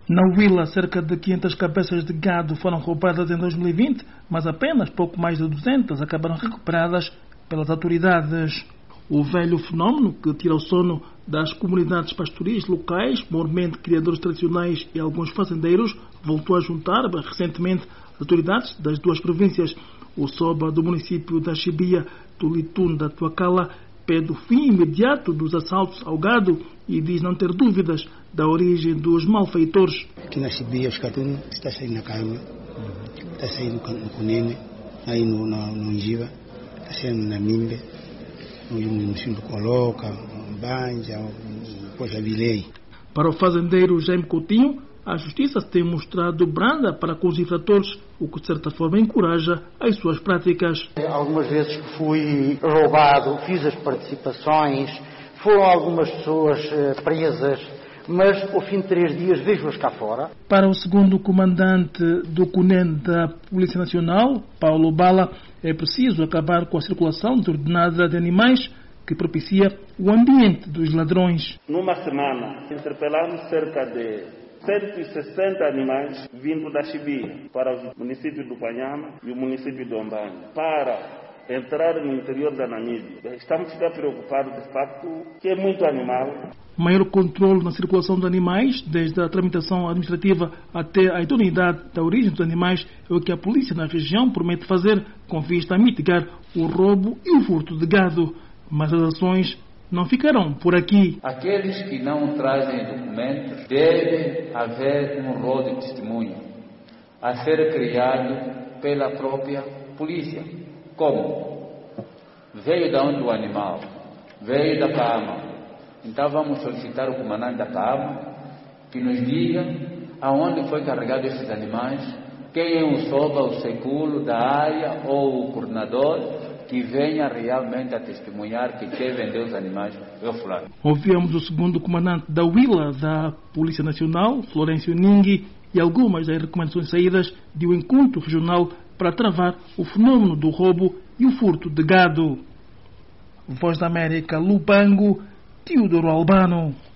Na Huila, cerca de 500 cabeças de gado foram roubadas em 2020, mas apenas pouco mais de 200 acabaram recuperadas pelas autoridades. O velho fenómeno que tira o sono das comunidades pastoris locais, maiormente criadores tradicionais e alguns fazendeiros, voltou a juntar recentemente as autoridades das duas províncias. O SOBA do município da Chibia, do Litun da Tuacala, pede o fim imediato dos assaltos ao gado e diz não ter dúvidas da origem dos malfeitores. Aqui na Chibia, os catunos estão saindo na Cama, está saindo no Cunene, aí no Njiva, está saindo na Mimbe, no município do Coloca, no Banja, no Pojavilei. Para o fazendeiro Jaime Coutinho, a justiça se tem mostrado branda para com os infratores, o que de certa forma encoraja as suas práticas. Algumas vezes que fui roubado, fiz as participações, foram algumas pessoas presas, mas ao fim de 3 dias vejo-as cá fora. Para o segundo comandante do CUNEN da Polícia Nacional, Paulo Bala, é preciso acabar com a circulação desordenada de animais que propicia o ambiente dos ladrões. Numa semana, interpelamos cerca de 160 animais vindo da Chibia para o município do Panhama e o município de Ombanga para entrar no interior da Namíbia. Estamos a ficar preocupados, de facto, que é muito animal. Maior controle na circulação de animais, desde a tramitação administrativa até a idoneidade da origem dos animais, é o que a polícia na região promete fazer com vista a mitigar o roubo e o furto de gado. Mas as ações não ficarão por aqui. Aqueles que não trazem documentos, deve haver um rol de testemunho a ser criado pela própria polícia. Como? Veio de onde o animal? Veio da Cama. Então vamos solicitar o comandante da Cama que nos diga aonde foi carregado esses animais, quem é o SOBA, o seculo da área ou o coordenador, que venha realmente a testemunhar que quem vendeu os animais é o fulano. Ouvimos o segundo comandante da Huila da Polícia Nacional, Florencio Ningui, e algumas das recomendações saídas de um encontro regional para travar o fenômeno do roubo e o furto de gado. Voz da América, Lubango, Teodoro Albano.